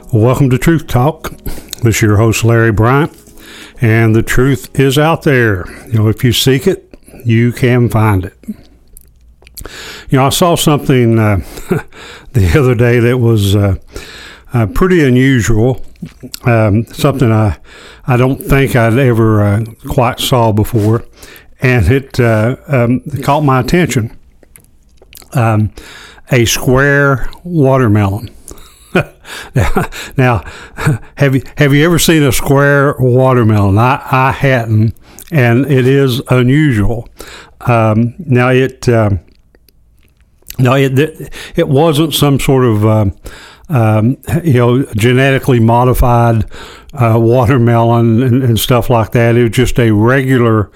Welcome to Truth Talk. This is your host, Larry Bryant, and the truth is out there. If you seek it, you can find it. I saw something the other day that was pretty unusual, something I don't think I'd ever quite saw before, and it caught my attention. A square watermelon. Now, have you ever seen a square watermelon? I hadn't, and it is unusual. Now it wasn't some sort of genetically modified watermelon and stuff like that. It was just a regular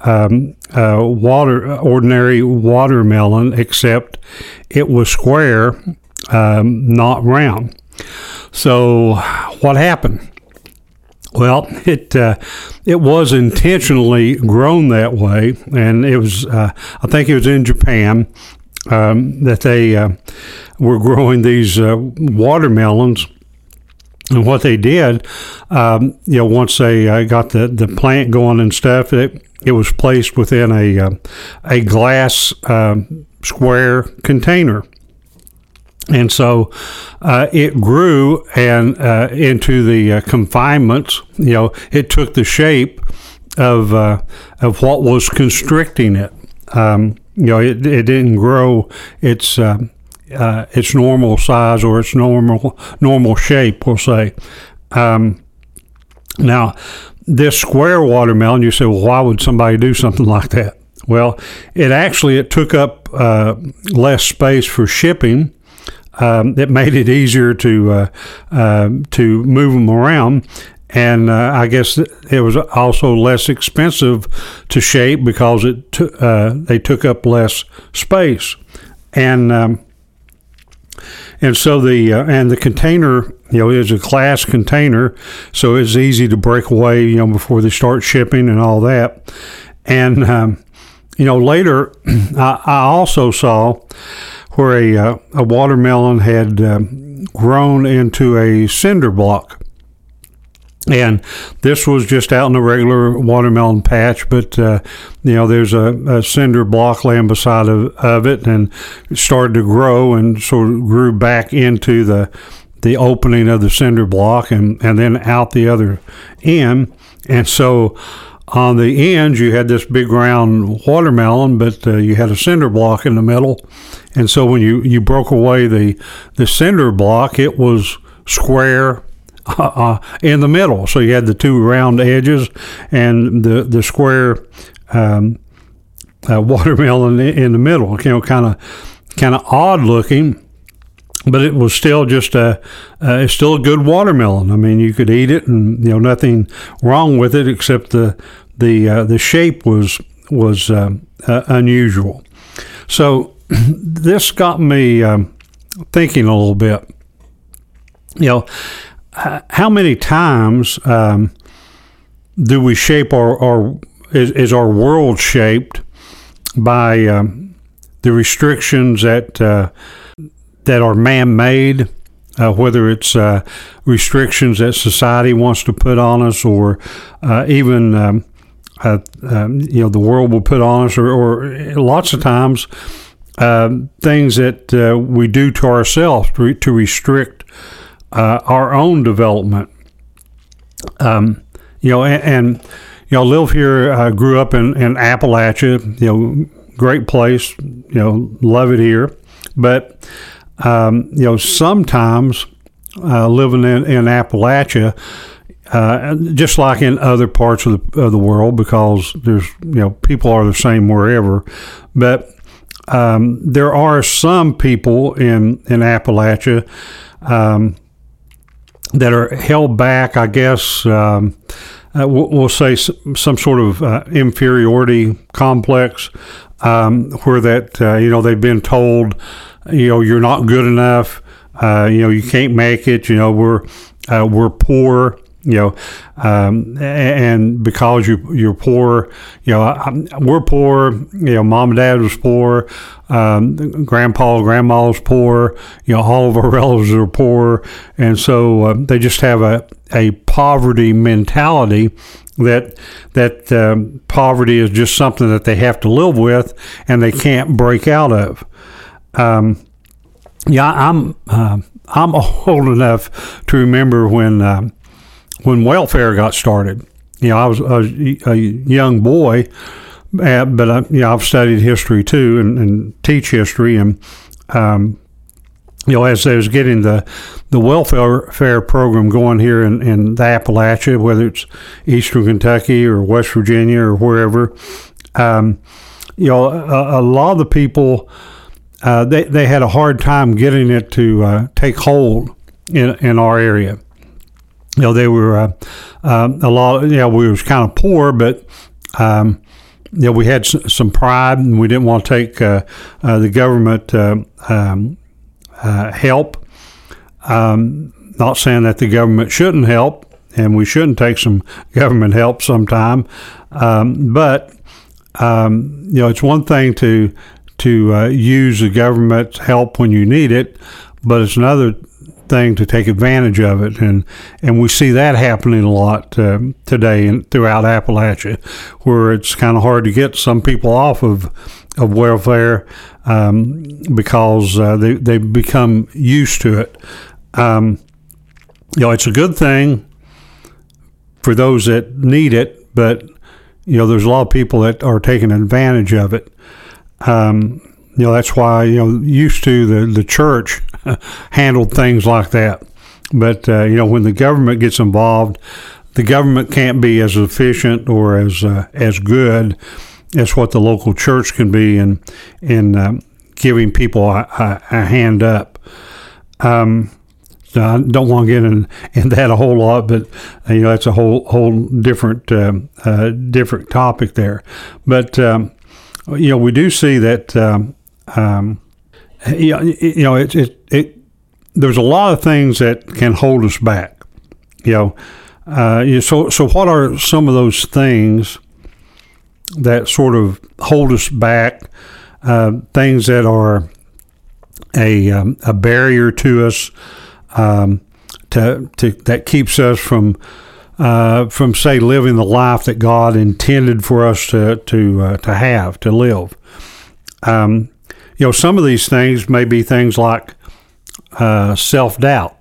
ordinary watermelon, except it was square, not round. So what happened? Well, it was intentionally grown that way, and it was I think it was in Japan that they were growing these watermelons. And what they did, once they got the plant going and stuff, it was placed within a glass square container. And so it grew and into the confinements. It took the shape of what was constricting it. It didn't grow its normal size or its normal shape, we'll say. Now, this square watermelon, you say, well, why would somebody do something like that? Well, it took up less space for shipping. It made it easier to move them around, and I guess it was also less expensive to shape because they took up less space, and so the container is a glass container, so it's easy to break away before they start shipping and all that, and later I also saw where a watermelon had grown into a cinder block. And this was just out in a regular watermelon patch, but there's a cinder block laying beside of it, and it started to grow and sort of grew back into the opening of the cinder block and then out the other end. And so on the ends, you had this big round watermelon, but you had a cinder block in the middle. And so when you broke away the cinder block, it was square in the middle. So you had the two round edges and the square watermelon in the middle. Kind of odd looking, but it was still just it's still a good watermelon. I mean, you could eat it, and nothing wrong with it except the shape was unusual. So this got me thinking a little bit. How many times do we shape is our world shaped by the restrictions that are man-made, whether it's restrictions that society wants to put on us, or even the world will put on us, or lots of times things that we do to ourselves to restrict our own development. And live here. Grew up in Appalachia. Great place. Love it here. But sometimes living in Appalachia, just like in other parts of the world, because there's people are the same wherever, but there are some people in Appalachia that are held back, I guess. We'll say some sort of inferiority complex, where that they've been told you're not good enough, you can't make it, we're poor, And because you're poor, we're poor. Mom and dad was poor. Grandpa, grandma was poor. All of our relatives are poor, and so they just have a poverty mentality. That poverty is just something that they have to live with, and they can't break out of. I'm old enough to remember when welfare got started. I was a young boy, but I've studied history too and teach history, and as they was getting the welfare program going here in the Appalachia, whether it's Eastern Kentucky or West Virginia or wherever, a lot of the people they had a hard time getting it to take hold in our area. They were a lot. We was kind of poor, but we had some pride, and we didn't want to take the government help. Not saying that the government shouldn't help, and we shouldn't take some government help sometime. But it's one thing to use the government's help when you need it, but it's another thing to take advantage of it, and we see that happening a lot today and throughout Appalachia, where it's kind of hard to get some people off of welfare because they become used to it. It's a good thing for those that need it, but there's a lot of people that are taking advantage of it. That's why used to the church handled things like that, but when the government gets involved, the government can't be as efficient or as good as what the local church can be in giving people a hand up. So I don't want to get in that a whole lot, but that's a whole different different topic there. But we do see that there's a lot of things that can hold us back. So what are some of those things that sort of hold us back? Things that are a barrier to us, that keeps us from say living the life that God intended for us to live. Some of these things may be things like self-doubt.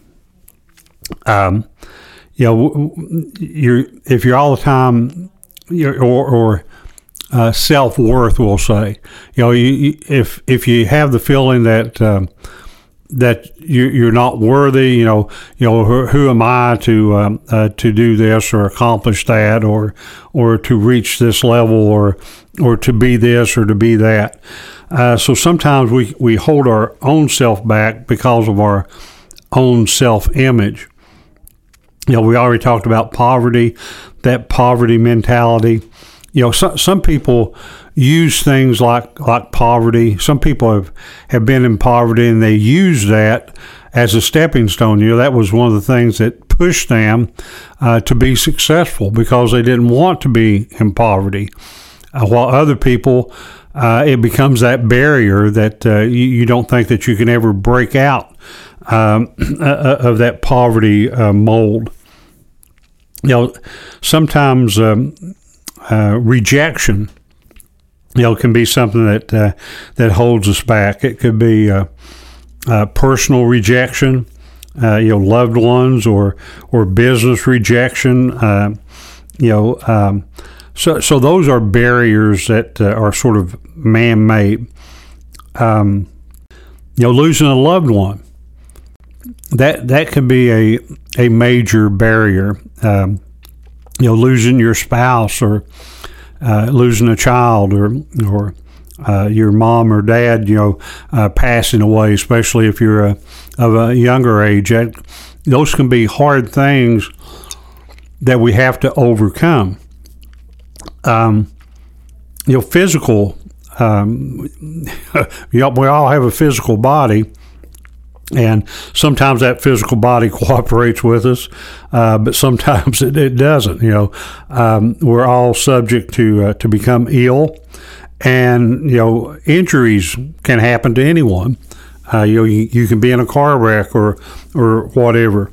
If you're all the time, or self-worth, we'll say. If you have the feeling that you're not worthy, who am I to do this or accomplish that, or to reach this level, or to be this or to be that. So sometimes we hold our own self back because of our own self-image. We already talked about poverty, that poverty mentality. Some people use things like poverty. Some people have been in poverty, and they use that as a stepping stone. That was one of the things that pushed them to be successful, because they didn't want to be in poverty. While other people, it becomes that barrier that you don't think that you can ever break out of that poverty mold. Sometimes rejection, can be something that holds us back. It could be personal rejection, loved ones, or business rejection. So those are barriers that are sort of man-made. Losing a loved one, that could be a major barrier. Losing your spouse, or losing a child, or your mom or dad, passing away, especially if you're of a younger age. Those can be hard things that we have to overcome. Physical. We all have a physical body, And sometimes that physical body cooperates with us, but sometimes it doesn't. We're all subject to become ill, and injuries can happen to anyone. You can be in a car wreck or whatever.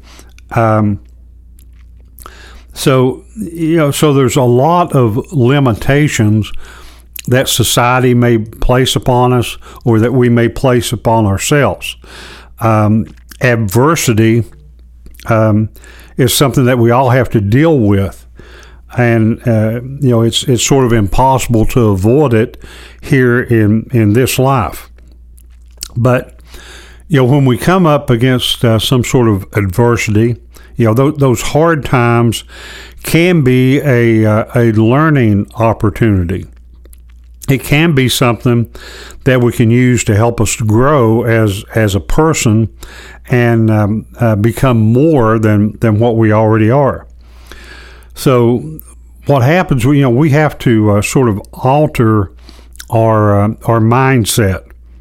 So there's a lot of limitations that society may place upon us, or that we may place upon ourselves. Adversity is something that we all have to deal with, and it's sort of impossible to avoid it here in this life. But when we come up against some sort of adversity, those hard times can be a learning opportunity. It can be something that we can use to help us grow as a person and become more than what we already are. So what happens, we have to sort of alter our mindset.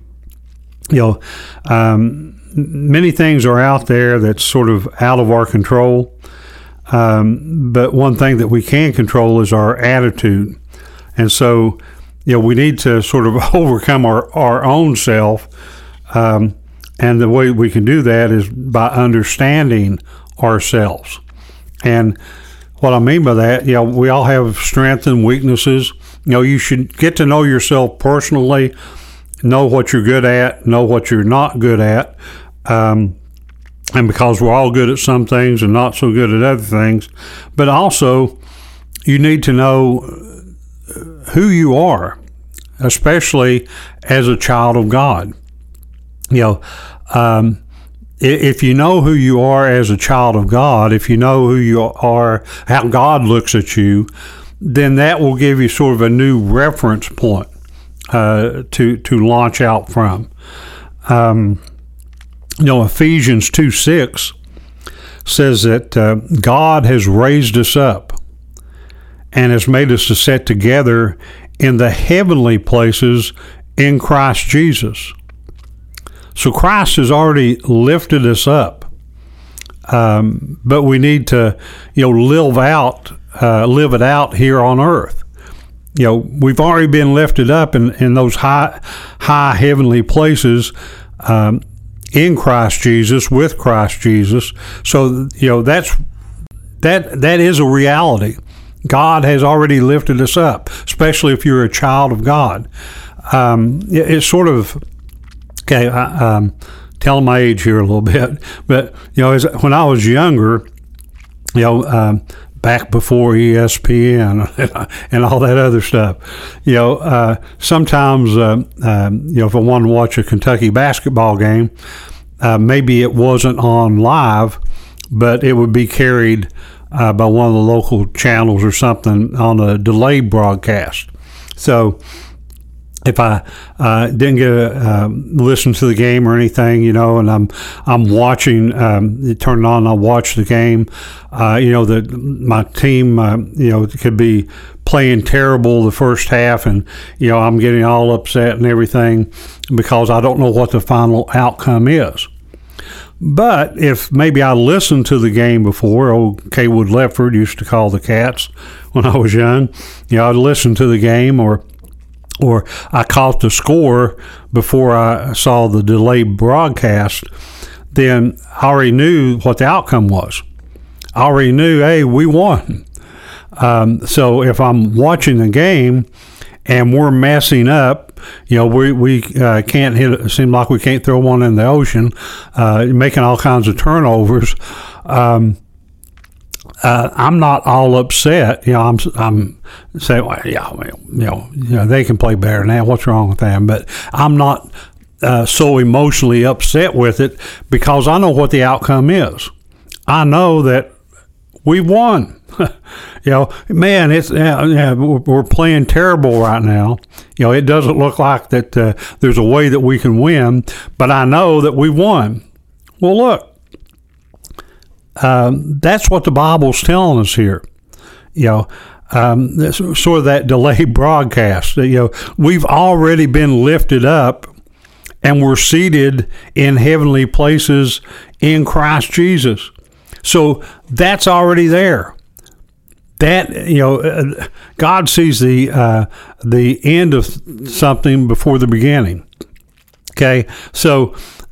Many things are out there that's sort of out of our control, but one thing that we can control is our attitude. And so we need to sort of overcome our own self, and the way we can do that is by understanding ourselves. And what I mean by that, we all have strengths and weaknesses. You should get to know yourself personally, know what you're good at, know what you're not good at, and because we're all good at some things and not so good at other things. But also, you need to know who you are, especially as a child of God. If you know who you are as a child of God, if you know who you are, how God looks at you, then that will give you sort of a new reference point to launch out from. Ephesians 2:6 says that God has raised us up and has made us to sit together in the heavenly places in Christ Jesus. So Christ has already lifted us up, but we need to, live it out here on earth. We've already been lifted up in those high heavenly places in Christ Jesus, with Christ Jesus. So that is a reality. God has already lifted us up, especially if you're a child of God. It's sort of, okay, I'm telling my age here a little bit, but, when I was younger, back before ESPN and all that other stuff, sometimes, if I wanted to watch a Kentucky basketball game, maybe it wasn't on live, but it would be carried by one of the local channels or something on a delayed broadcast. So if I didn't get to listen to the game or anything, and I'm watching, turn it on, I'll watch the game, that my team, could be playing terrible the first half, and I'm getting all upset and everything because I don't know what the final outcome is. But if maybe I listened to the game before, old Kaywood Lefford used to call the Cats when I was young, I'd listen to the game, or I caught the score before I saw the delayed broadcast, then I already knew what the outcome was. I already knew, hey, we won. So if I'm watching the game and we're messing up, we can't hit it. It seems like we can't throw one in the ocean, making all kinds of turnovers. I'm not all upset. I'm saying, well, they can play better than that. What's wrong with them? But I'm not so emotionally upset with it because I know what the outcome is. I know that we won. Man, it's we're playing terrible right now. It doesn't look like that there's a way that we can win, but I know that we won. Well, look. That's what the Bible's telling us here. Sort of that delayed broadcast. We've already been lifted up and we're seated in heavenly places in Christ Jesus. So that's already there. That, God sees the end of something before the beginning. Okay, so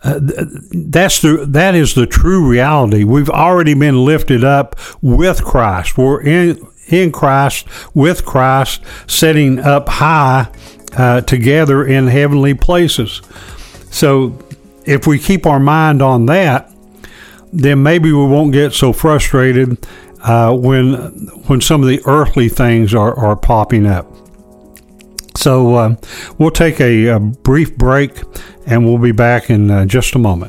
that is the true reality. We've already been lifted up with Christ. We're in Christ, with Christ, sitting up high together in heavenly places. So if we keep our mind on that, then maybe we won't get so frustrated when some of the earthly things are popping up. So we'll take a brief break, and we'll be back in just a moment.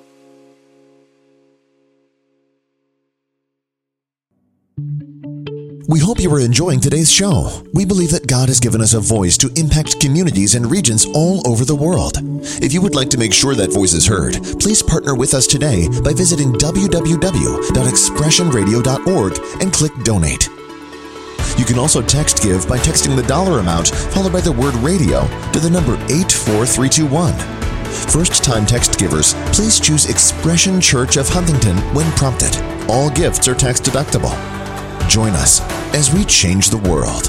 We hope you are enjoying today's show. We believe that God has given us a voice to impact communities and regions all over the world. If you would like to make sure that voice is heard, please partner with us today by visiting www.expressionradio.org and click Donate. You can also text give by texting the dollar amount followed by the word radio to the number 84321. First-time text givers, please choose Expression Church of Huntington when prompted. All gifts are tax deductible. Join us as we change the world.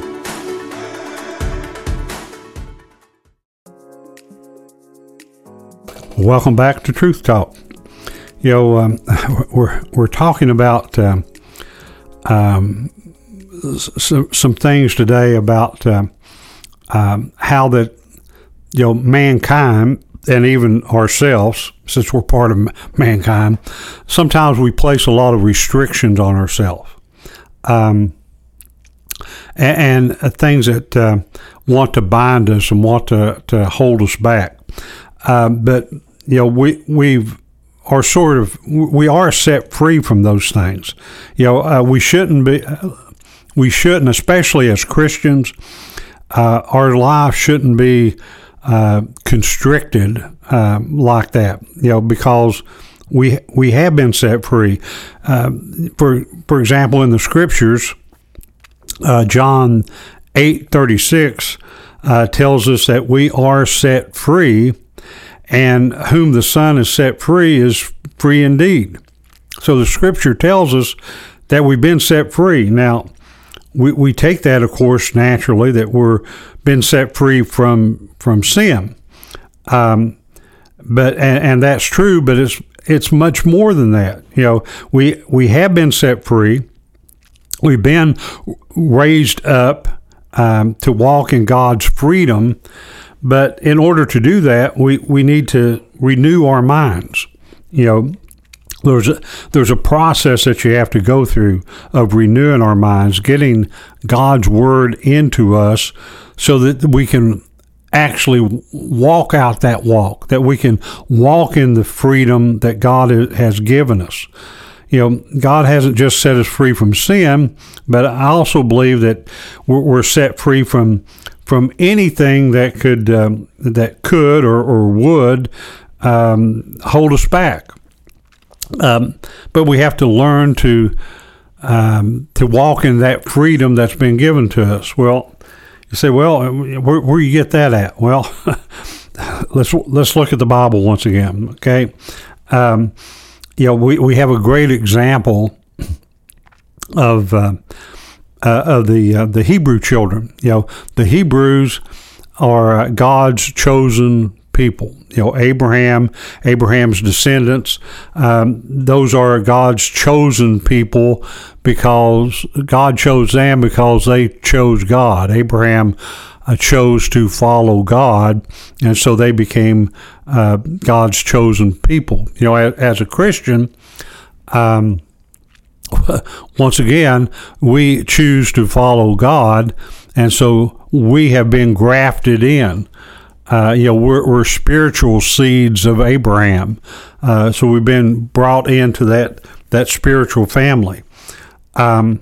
Welcome back to Truth Talk. We're talking about some things today about how that mankind and even ourselves, since we're part of mankind, sometimes we place a lot of restrictions on ourselves. And things that want to bind us and want to hold us back. But we are set free from those things. We shouldn't, especially as Christians, our life shouldn't be constricted like that. Because we have been set free. For example, in the scriptures, John 8:36 tells us that we are set free, and whom the Son has set free is free indeed. So the scripture tells us that we've been set free. Now, we take that, of course, naturally, that we're been set free from sin. But that's true, but it's much more than that. We have been set free. We've been raised up to walk in God's freedom, but in order to do that, we need to renew our minds. There's a process that you have to go through of renewing our minds, getting God's word into us, so that we can actually walk out that walk, that we can walk in the freedom that God has given us. God hasn't just set us free from sin, but I also believe that we're set free from anything that could or would hold us back. But we have to learn to walk in that freedom that's been given to us. Well, you say, well, where you get that at? Well, let's look at the Bible once again. Okay, we have a great example of the Hebrew children. The Hebrews are God's chosen people. Abraham's descendants. Those are God's chosen people because God chose them because they chose God. Abraham chose to follow God, and so they became God's chosen people. As a Christian, once again, we choose to follow God, and so we have been grafted in. We're spiritual seeds of Abraham, so we've been brought into that spiritual family. But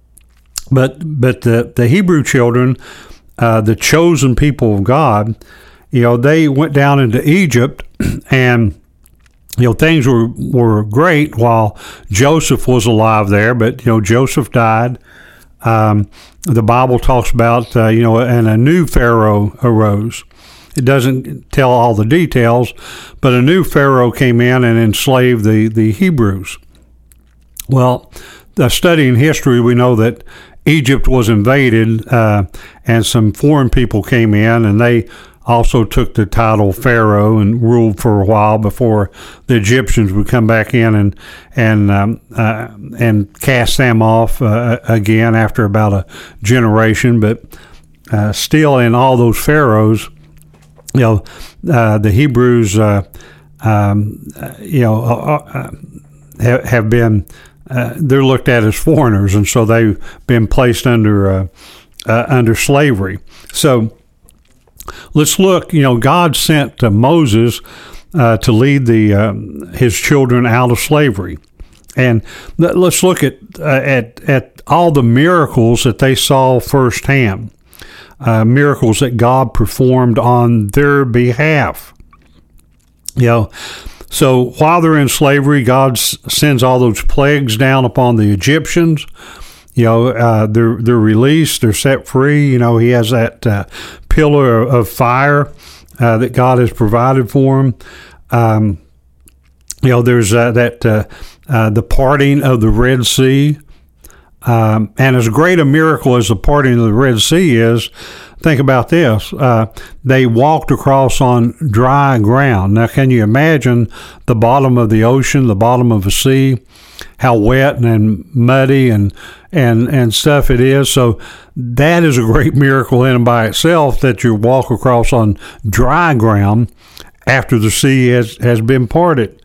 the Hebrew children, the chosen people of God, they went down into Egypt, and things were great while Joseph was alive there. But Joseph died. The Bible talks about and a new Pharaoh arose. It doesn't tell all the details, but a new Pharaoh came in and enslaved the Hebrews. Well, studying history, we know that Egypt was invaded, and some foreign people came in, and they also took the title Pharaoh and ruled for a while before the Egyptians would come back in and cast them off again after about a generation. But still, in all those pharaohs, the Hebrews, have been. They're looked at as foreigners, and so they've been placed under slavery. So let's look. God sent Moses to lead his children out of slavery, and let's look at all the miracles that they saw firsthand, miracles that God performed on their behalf. So while they're in slavery, God sends all those plagues down upon the Egyptians. They're released, they're set free. He has that pillar of fire that God has provided for them. There's the parting of the Red Sea. And as great a miracle as the parting of the Red Sea is, think about this. They walked across on dry ground. Now, can you imagine the bottom of the ocean, the bottom of the sea, how wet and muddy and stuff it is? So that is a great miracle in and by itself, that you walk across on dry ground after the sea has been parted.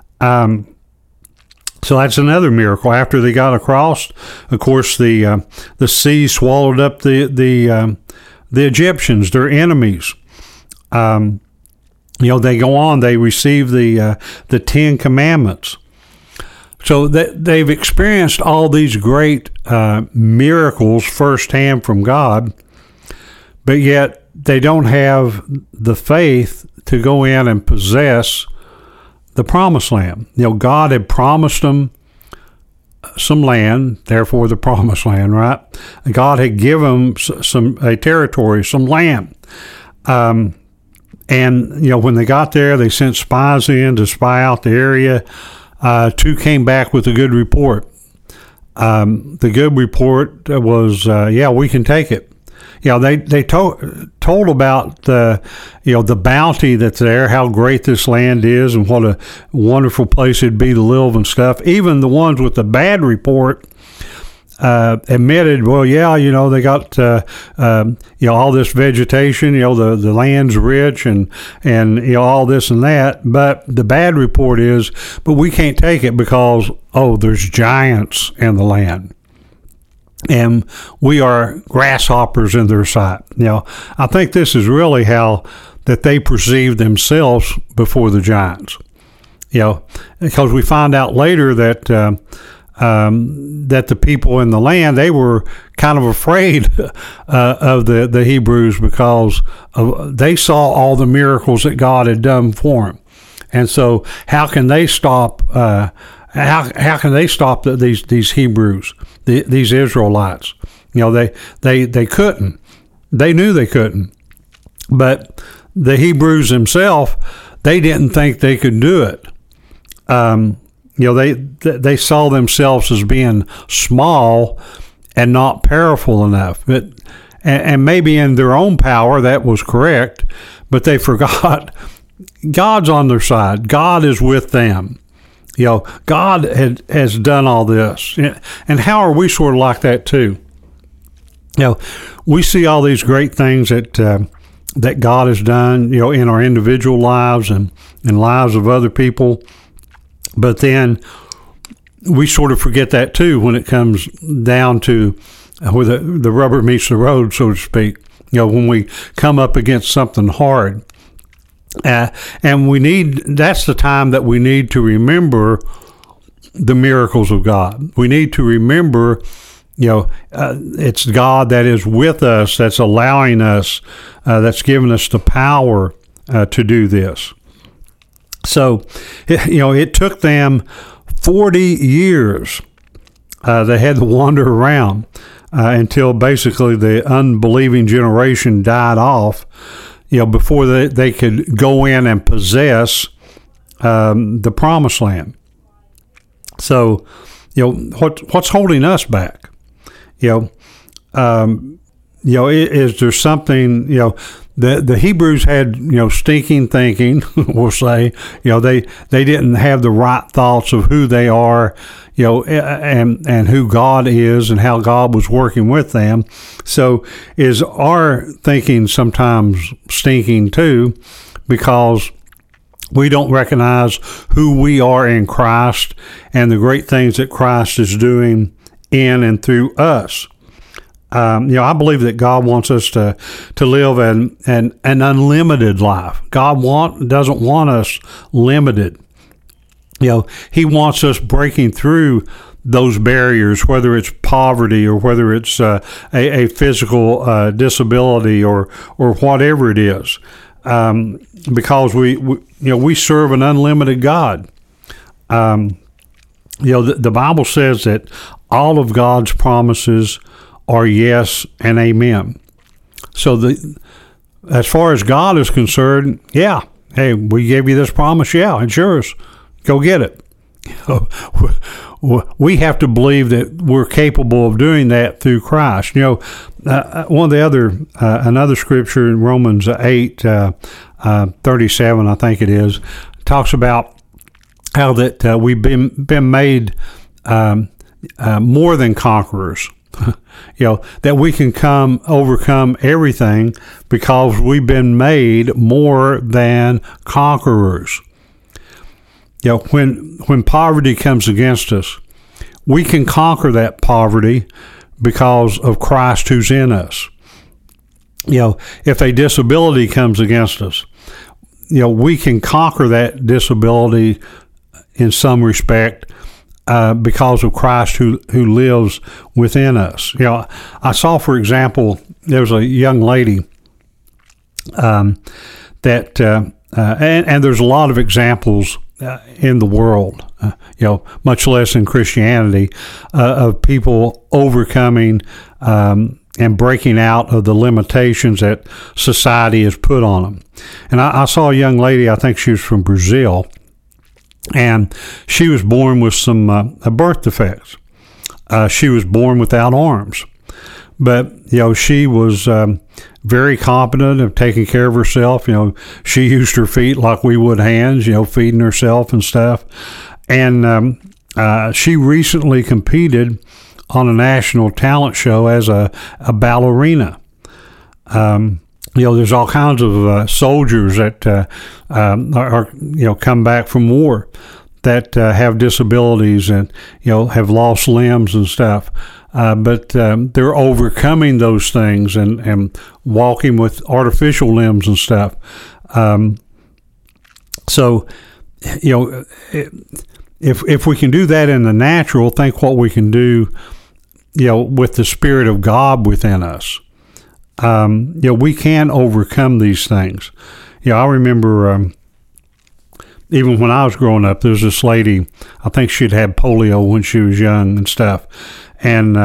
So that's another miracle. After they got across, of course, the sea swallowed up the Egyptians, their enemies. They go on. They receive the 10 Commandments. So they've experienced all these great miracles firsthand from God, but yet they don't have the faith to go in and possess the promised land. God had promised them some land, therefore the promised land, right? God had given them a territory, some land. And when they got there, they sent spies in to spy out the area. 2 came back with a good report. The good report was, we can take it. They told about the bounty that's there, how great this land is, and what a wonderful place it'd be to live and stuff. Even the ones with the bad report admitted, they got all this vegetation, the land's rich and all this and that. But the bad report is, but we can't take it because there's giants in the land. And we are grasshoppers in their sight. I think this is really how that they perceived themselves before the giants. Because we find out later that that the people in the land, they were kind of afraid of the Hebrews because they saw all the miracles that God had done for them. And so, how can they stop? How can they stop these Hebrews, these Israelites? They couldn't. They knew they couldn't. But the Hebrews themselves, they didn't think they could do it. They saw themselves as being small and not powerful enough. And maybe in their own power that was correct, but they forgot God's on their side. God is with them. God has done all this. And how are we sort of like that too? We see all these great things that God has done, in our individual lives and lives of other people. But then we sort of forget that too when it comes down to where the rubber meets the road, so to speak. When we come up against something hard. And that's the time that we need to remember the miracles of God. We need to remember, it's God that is with us, that's allowing us, that's given us the power to do this. So, it took them 40 years. They had to wander around until basically the unbelieving generation died off. before they could go in and possess the promised land. So, what's holding us back? Is there something, the Hebrews had, stinking thinking, we'll say, they didn't have the right thoughts of who they are, and who God is and how God was working with them. So is our thinking sometimes stinking too, because we don't recognize who we are in Christ and the great things that Christ is doing in and through us. I believe that God wants us to live an unlimited life. God doesn't want us limited. He wants us breaking through those barriers, whether it's poverty or whether it's a physical disability or whatever it is, because we serve an unlimited God. The Bible says that all of God's promises are yes and amen. So as far as God is concerned, yeah, hey, we gave you this promise, yeah, it's yours. Go get it. We have to believe that we're capable of doing that through Christ. One of the another scripture in Romans 8:37, I think it is, talks about how that we've been made more than conquerors. That we can overcome everything because we've been made more than conquerors. When poverty comes against us, we can conquer that poverty because of Christ who's in us. If a disability comes against us, we can conquer that disability in some respect because of Christ who lives within us. I saw, for example, there was a young lady that, and there's a lot of examples in the world, much less in Christianity, of people overcoming and breaking out of the limitations that society has put on them. And I saw a young lady, I think she was from Brazil, and she was born with some birth defects. She was born without arms. But, she was very competent of taking care of herself. She used her feet like we would hands, feeding herself and stuff. And she recently competed on a national talent show as a ballerina. There's all kinds of soldiers that are come back from war that have disabilities and have lost limbs and stuff, but they're overcoming those things and walking with artificial limbs and stuff. So if we can do that in the natural, think what we can do with the Spirit of God within us. We can overcome these things. I remember even when I was growing up, there was this lady, I think she'd had polio when she was young and stuff. And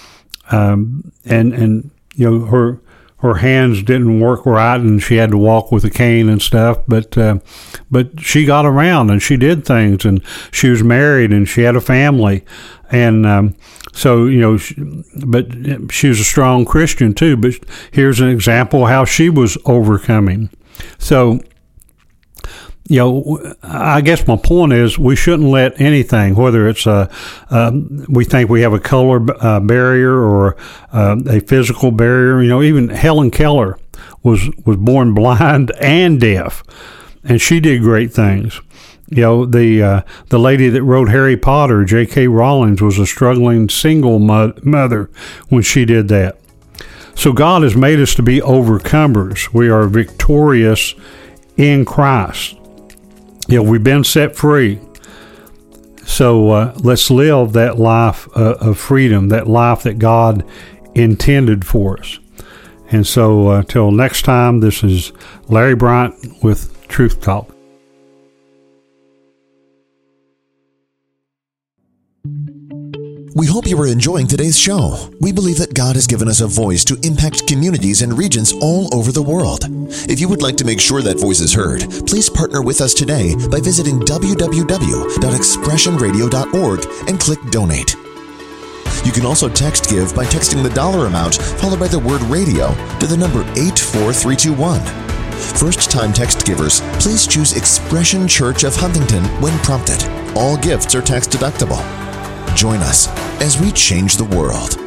her hands didn't work right and she had to walk with a cane and stuff. But she got around and she did things, and she was married and she had a family. And, so, but she was a strong Christian too, but here's an example of how she was overcoming. So, I guess my point is we shouldn't let anything, whether it's we think we have a color barrier or a physical barrier. Even Helen Keller was born blind and deaf, and she did great things. The lady that wrote Harry Potter, J.K. Rowling, was a struggling single mother when she did that. So God has made us to be overcomers. We are victorious in Christ. We've been set free. So let's live that life of freedom, that life that God intended for us. And so till next time, this is Larry Bryant with Truth Talk. We hope you are enjoying today's show. We believe that God has given us a voice to impact communities and regions all over the world. If you would like to make sure that voice is heard, please partner with us today by visiting www.expressionradio.org and click Donate. You can also text give by texting the dollar amount followed by the word radio to the number 84321. First-time text givers, please choose Expression Church of Huntington when prompted. All gifts are tax deductible. Join us as we change the world.